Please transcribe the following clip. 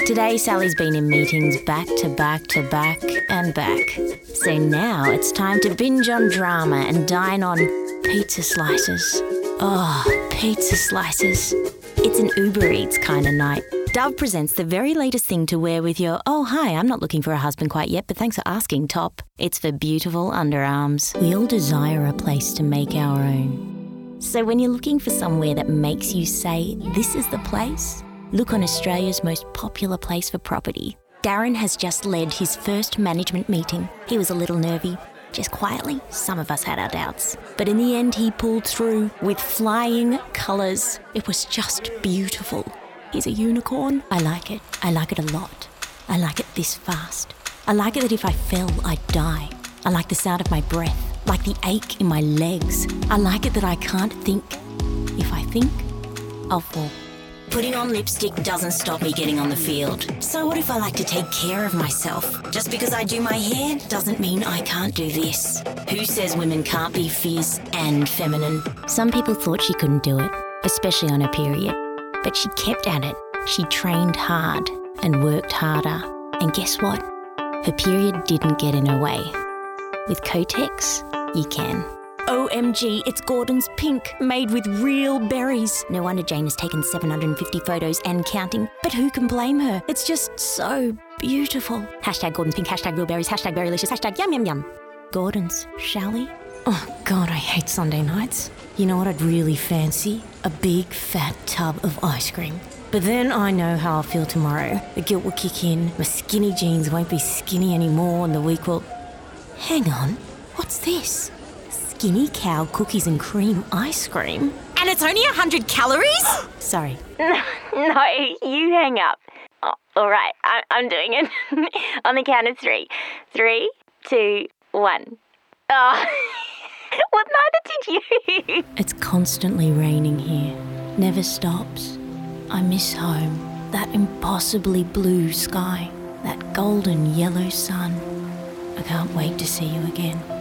Today, Sally's been in meetings back to back to back and back. So now it's time to binge on drama and dine on pizza slices. Oh, pizza slices. It's an Uber Eats kind of night. Dove presents the very latest thing to wear with your, oh, hi, I'm not looking for a husband quite yet, but thanks for asking, top. It's for beautiful underarms. We all desire a place to make our own. So when you're looking for somewhere that makes you say, this is the place, look on Australia's most popular place for property. Darren has just led his first management meeting. He was a little nervy. Just quietly, some of us had our doubts. But in the end, he pulled through with flying colours. It was just beautiful. He's a unicorn. I like it. I like it a lot. I like it this fast. I like it that if I fell, I'd die. I like the sound of my breath, like the ache in my legs. I like it that I can't think. If I think, I'll fall. Putting on lipstick doesn't stop me getting on the field. So what if I like to take care of myself? Just because I do my hair doesn't mean I can't do this. Who says women can't be fierce and feminine? Some people thought she couldn't do it, especially on her period. But she kept at it. She trained hard and worked harder. And guess what? Her period didn't get in her way. With Kotex, you can. OMG, it's Gordon's Pink, made with real berries. No wonder Jane has taken 750 photos and counting. But who can blame her? It's just so beautiful. Hashtag Gordon's Pink, hashtag real berries, hashtag berrylicious, hashtag yum yum yum. Gordon's, shall we? Oh God, I hate Sunday nights. You know what I'd really fancy? A big fat tub of ice cream. But then I know how I'll feel tomorrow. The guilt will kick in, my skinny jeans won't be skinny anymore, and the week will... Hang on, what's this? Skinny cow cookies and cream ice cream? And it's only 100 calories? Sorry. No, you hang up. Oh, all right, I'm doing it. On the count of 3. 3, 2, 1. Oh, well, neither did you. It's constantly raining here. Never stops. I miss home. That impossibly blue sky. That golden yellow sun. I can't wait to see you again.